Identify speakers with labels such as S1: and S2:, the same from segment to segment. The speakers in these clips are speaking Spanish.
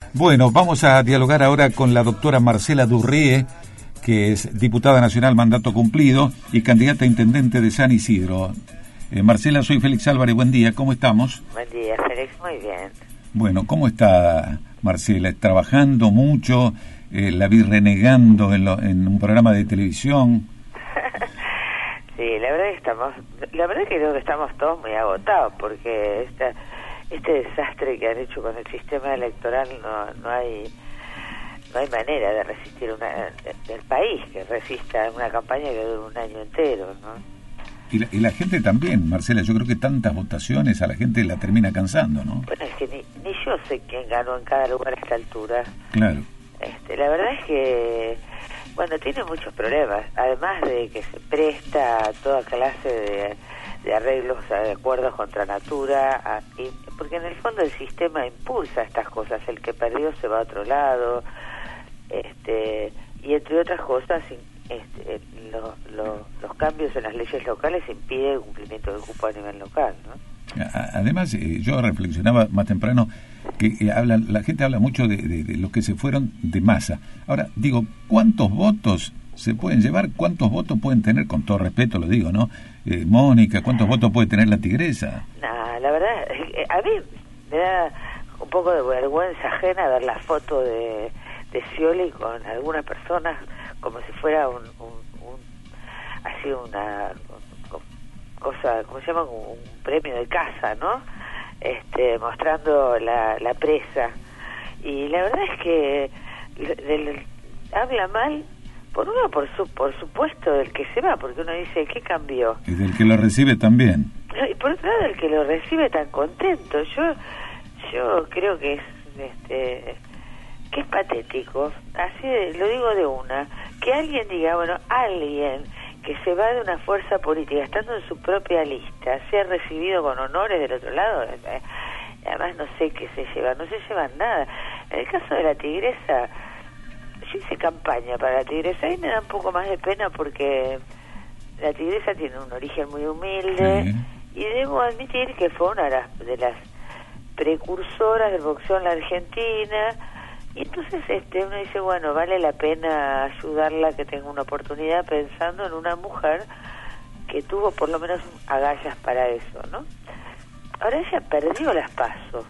S1: Bueno, vamos a dialogar ahora con la doctora Marcela Durrie, que es diputada nacional mandato cumplido y candidata a intendente de San Isidro. Marcela, soy Félix Álvarez, buen día, ¿cómo estamos?
S2: Buen día, Félix, muy bien.
S1: Bueno, ¿cómo está Marcela? ¿Trabajando mucho? ¿La vi renegando en un programa de televisión?
S2: Sí, la verdad que creo que estamos todos muy agotados, porque este desastre que han hecho con el sistema electoral no hay manera de resistir del país que resista una campaña que dure un año entero, ¿no?
S1: Y la gente también, Marcela, yo creo que tantas votaciones a la gente la termina cansando, ¿no?
S2: Bueno, es que ni yo sé quién ganó en cada lugar a esta altura.
S1: Claro.
S2: La verdad es que, bueno, tiene muchos problemas, además de que se presta a toda clase de arreglos, de acuerdos contra natura, porque en el fondo el sistema impulsa estas cosas, el que perdió se va a otro lado, y entre otras cosas, los cambios en las leyes locales impiden el cumplimiento del cupo a nivel local, ¿no?
S1: Además, yo reflexionaba más temprano que la gente habla mucho de los que se fueron de masa. Ahora, digo, ¿cuántos votos se pueden llevar? ¿Cuántos votos pueden tener, con todo respeto lo digo, ¿no? Mónica, ¿cuántos votos puede tener la Tigresa?
S2: No, la verdad, a mí me da un poco de vergüenza ajena ver la foto de Scioli con algunas personas como si fuera así una cosa, ¿cómo se llama? Un premio de casa, ¿no? Mostrando la presa. Y la verdad es que habla mal, por supuesto, del que se va, porque uno dice, ¿qué cambió?
S1: Y del que lo recibe también.
S2: Y por otro lado, el que lo recibe tan contento. Yo creo que es patético, así lo digo de una, que alguien diga, bueno, alguien que se va de una fuerza política estando en su propia lista, sea recibido con honores del otro lado, además no sé qué se llevan, no se llevan nada. En el caso de la Tigresa, yo hice campaña para la Tigresa y me da un poco más de pena porque la Tigresa tiene un origen muy humilde, sí. Y debo admitir que fue una de las precursoras del boxeo en la Argentina. Y entonces uno dice, bueno, vale la pena ayudarla, que tenga una oportunidad, pensando en una mujer que tuvo por lo menos agallas para eso, ¿no? Ahora ella perdió las PASO.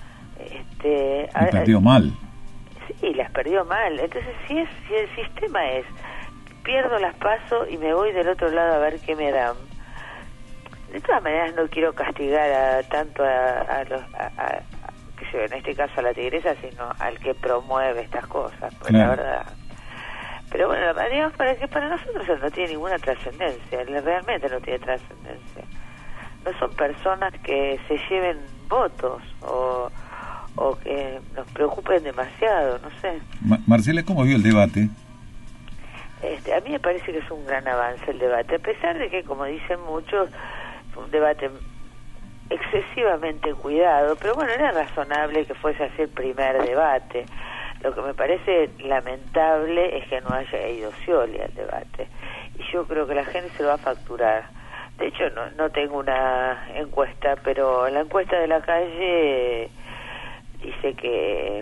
S1: Y perdió mal.
S2: Sí, las perdió mal. Entonces, si el sistema es, pierdo las PASO y me voy del otro lado a ver qué me dan. De todas maneras, no quiero castigar tanto en este caso a la Tigresa, sino al que promueve estas cosas, pues claro. La verdad. Pero bueno, digamos, para nosotros no tiene ninguna trascendencia, realmente no tiene trascendencia. No son personas que se lleven votos o que nos preocupen demasiado, no sé.
S1: Marcela, ¿cómo vio el debate?
S2: A mí me parece que es un gran avance el debate, a pesar de que, como dicen muchos, fue un debate excesivamente cuidado, pero bueno, era razonable que fuese así el primer debate. Lo que me parece lamentable es que no haya ido Scioli al debate, y yo creo que la gente se lo va a facturar. De hecho, no tengo una encuesta, pero la encuesta de la calle dice que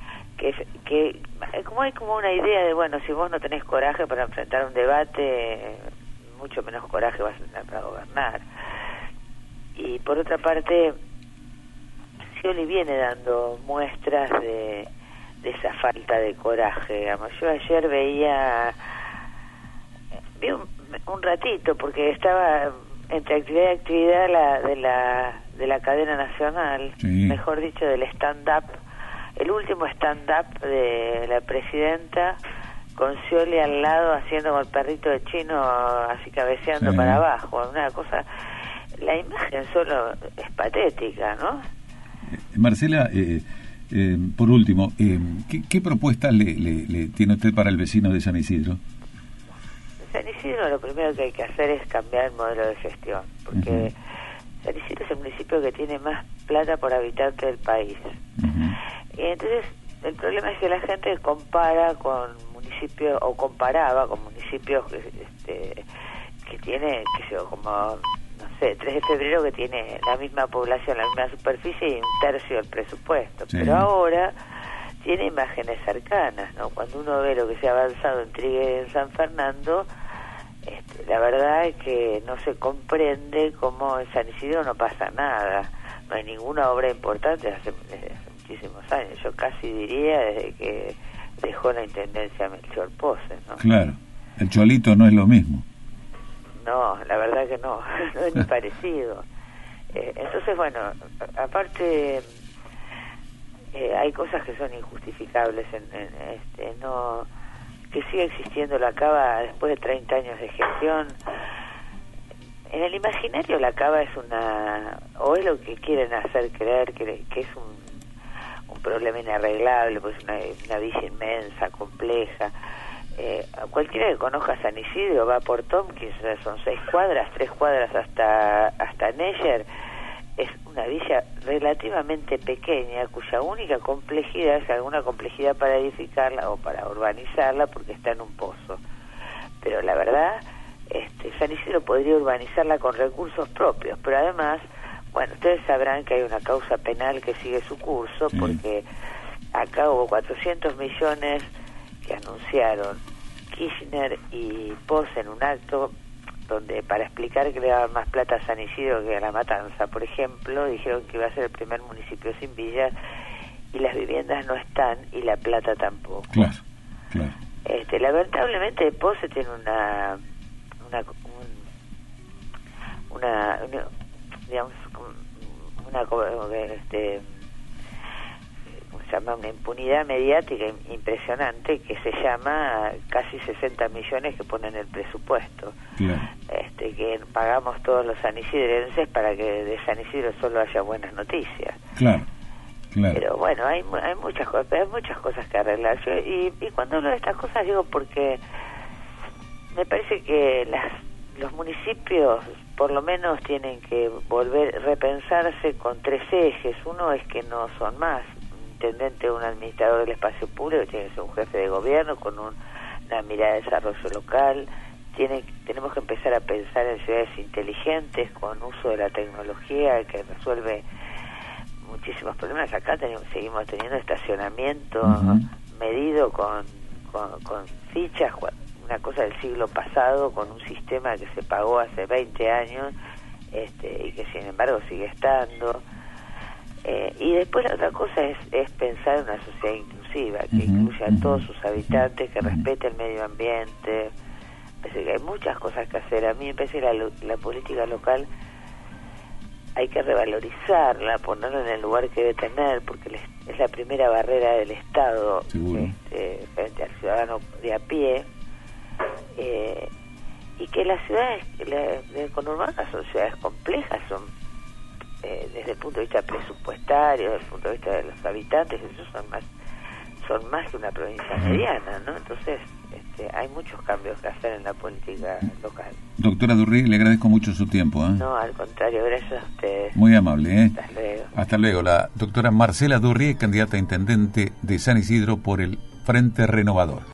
S2: como hay como una idea de, bueno, si vos no tenés coraje para enfrentar un debate, mucho menos coraje vas a tener para gobernar. Y por otra parte, Scioli viene dando muestras de esa falta de coraje, digamos. Yo ayer vi un ratito, porque estaba entre actividad y actividad de la cadena nacional, sí. Mejor dicho, del stand-up, el último stand-up de la presidenta, con Scioli al lado haciendo con el perrito de Chino, así cabeceando, sí. Para abajo, una cosa. La imagen solo es patética, ¿no?
S1: Marcela, por último, ¿qué propuesta le tiene usted para el vecino de San Isidro?
S2: San Isidro lo primero que hay que hacer es cambiar el modelo de gestión, porque San Isidro es el municipio que tiene más plata por habitante del país. Y entonces el problema es que la gente compara con municipios, o comparaba con municipios que tiene, qué sé yo, como... no sé, 3 de febrero, que tiene la misma población, la misma superficie y un tercio del presupuesto. Sí. Pero ahora tiene imágenes cercanas, ¿no? Cuando uno ve lo que se ha avanzado en Trigueros y en San Fernando, la verdad es que no se comprende cómo en San Isidro no pasa nada, no hay ninguna obra importante desde hace muchísimos años, yo casi diría desde que dejó la intendencia Melchor Pose, ¿no?
S1: Claro, el Cholito no es lo mismo.
S2: No, la verdad que no, no es ni parecido. Entonces, bueno, aparte hay cosas que son injustificables no que siga existiendo la cava después de 30 años de gestión. En el imaginario la cava es o es lo que quieren hacer creer que es un problema inarreglable, pues una villa inmensa, compleja. Cualquiera que conozca San Isidro va por Tompkins, son 6 cuadras, 3 cuadras hasta Neyer. Es una villa relativamente pequeña, cuya única complejidad es alguna complejidad para edificarla o para urbanizarla, porque está en un pozo. Pero la verdad, San Isidro podría urbanizarla con recursos propios, pero además, bueno, ustedes sabrán que hay una causa penal que sigue su curso, porque acá hubo 400 millones que anunciaron Kirchner y Pose en un acto donde, para explicar que le daban más plata a San Isidro que a La Matanza, por ejemplo, dijeron que iba a ser el primer municipio sin villas, y las viviendas no están y la plata tampoco.
S1: Claro, claro.
S2: Lamentablemente Pose tiene una impunidad mediática impresionante, que se llama casi 60 millones que ponen el presupuesto.
S1: Claro.
S2: Que pagamos todos los sanisidrenses para que de San Isidro solo haya buenas noticias.
S1: Claro, claro.
S2: Pero bueno, hay muchas cosas que arreglar. Y cuando hablo de estas cosas digo porque me parece que los municipios por lo menos tienen que repensarse con 3 ejes. Uno es que no son más intendente o un administrador del espacio público, tiene que ser un jefe de gobierno con una mirada de desarrollo local. Tenemos que empezar a pensar en ciudades inteligentes con uso de la tecnología que resuelve muchísimos problemas. Acá seguimos teniendo estacionamiento medido con fichas, una cosa del siglo pasado, con un sistema que se pagó hace 20 años y que sin embargo sigue estando. Y después la otra cosa es pensar en una sociedad inclusiva, que incluya a todos sus habitantes, que respete el medio ambiente. Parece que hay muchas cosas que hacer. A mí me parece que la política local hay que revalorizarla, ponerla en el lugar que debe tener, porque es la primera barrera del Estado frente al ciudadano de a pie. Y que las ciudades conurbanas son ciudades complejas, son desde el punto de vista presupuestario, desde el punto de vista de los habitantes, esos son más que una provincia mediana, ¿no? Entonces hay muchos cambios que hacer en la política local.
S1: Doctora Durri, le agradezco mucho su tiempo.
S2: No, al contrario, gracias a ustedes.
S1: Muy amable.
S2: Hasta luego.
S1: Hasta luego. La doctora Marcela Durri, candidata a intendente de San Isidro por el Frente Renovador.